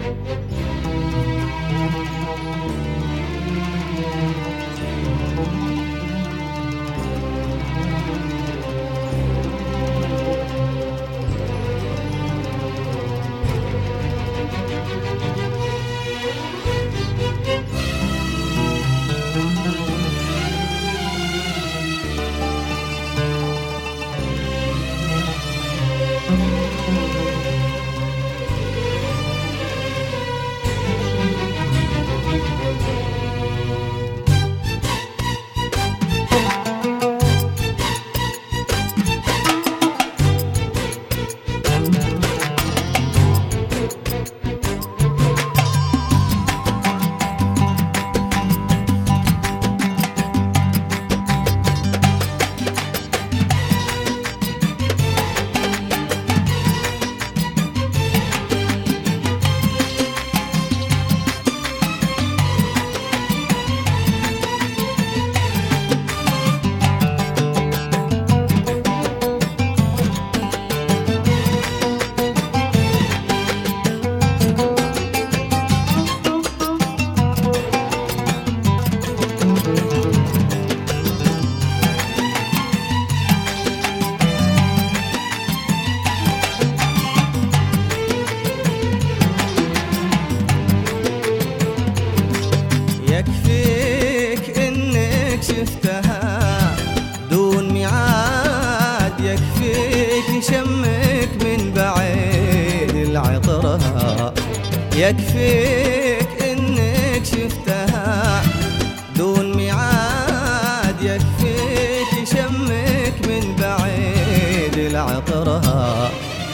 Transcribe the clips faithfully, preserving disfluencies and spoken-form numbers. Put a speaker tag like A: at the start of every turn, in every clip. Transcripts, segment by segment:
A: يكفيك انك شفتها دون ميعاد، يكفيك شمك من بعيد العطرها. يكفيك انك شفتها دون ميعاد، يكفيك شمك من بعيد العطرها.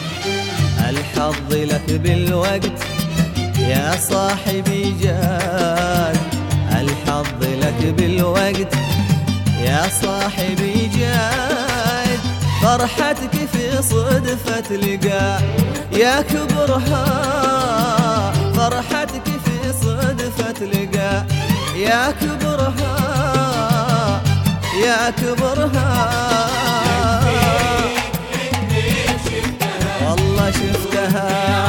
A: الحظ لك بالوقت يا صاحبي جاد، الحظ لك بالوقت يا صاحبي جاد. فرحتك في صدفة لقاء يا كبرها، فرحتك في صدفة لقاء يا كبرها يا كبرها. والله شفتها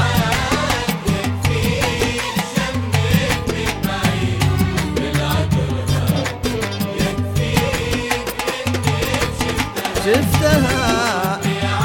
A: شفتها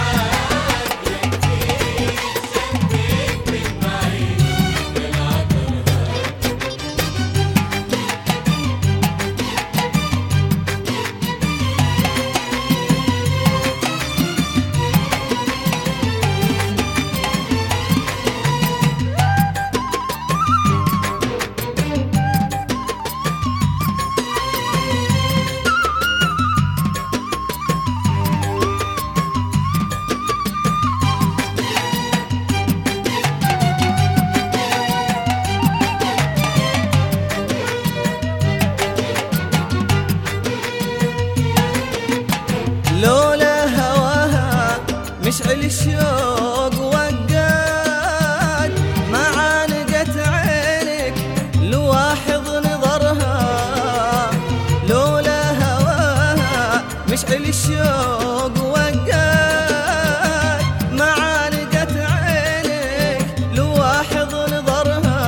A: لولا هواها مشعل الشوق وقاد، ما عانقت عينك لواحظ نظرها. لولا هواها مشعل الشوق وقاد، ما عانقت عينك لواحظ نظرها.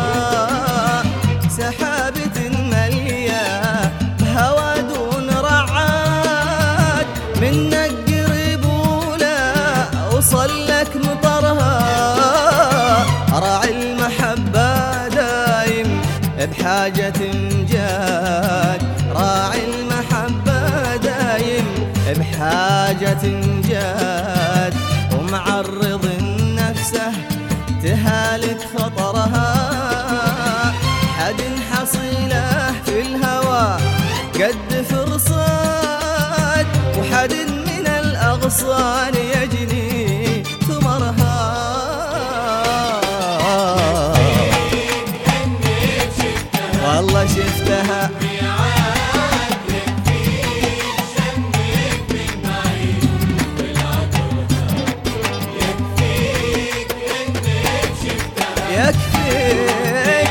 A: سحابة مليا بهوى دون رعاد، منك قريب ولا وصل لك مطرها. راعي المحبة دايم بحاجة جاد، راعي المحبة دايم بحاجة جاد. ومعرض نفسه تهالك خطرها، حد حصيله في الهوى قد فرصاد، وحد من الأغصان يجني ثمرها. والله شفتها يكفيك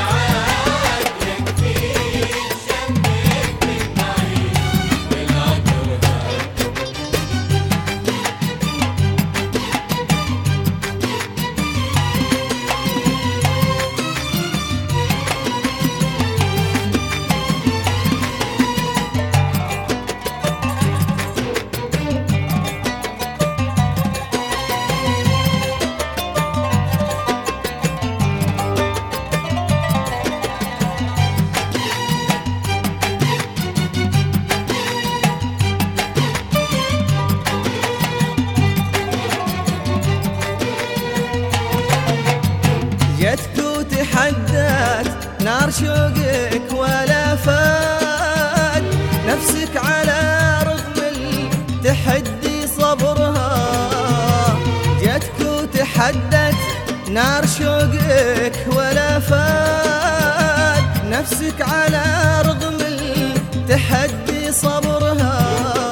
A: جتك وتحدت نار شوقك ولا فات نفسك على رغم التحدي صبرها. جتك وتحدت نار شوقك ولا فات نفسك على رغم التحدي صبرها.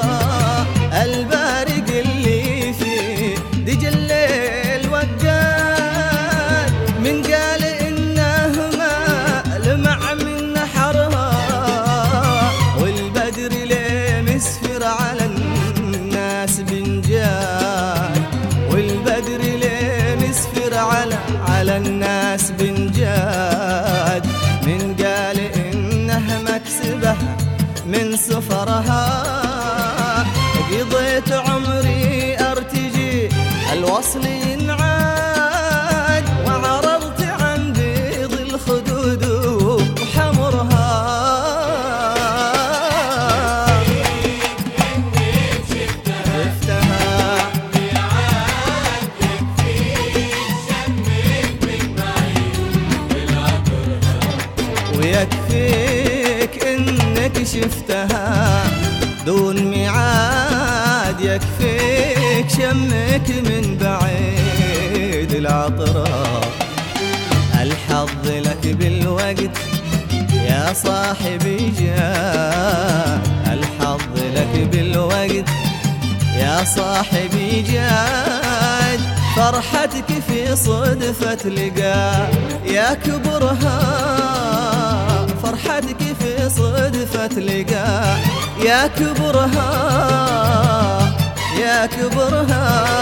A: البارق اللي في دج الليل وقاد من قال إنه ما لمع من نحرها. والبدر ليه مسفر على الناس بنجاد والبدر ليه مسفر على على الناس بنجاد من قال إنه مكسبه من سفرها. قضيت عمري أرتجي الوصل ينعاد وعرضت عن بيض الخدود وحمرها. شفتها ويكفيك إنك شفتها دون ميعاد. يكفيك شمك من بعيد العطرة. الحظ لك بالوقت يا صاحبي جاد. الحظ لك بالوقت يا صاحبي جاد. فرحتك في صدفة لقاء يا كبرها. فرحتك في صدفة لقاء يا كبرها يا كبرها.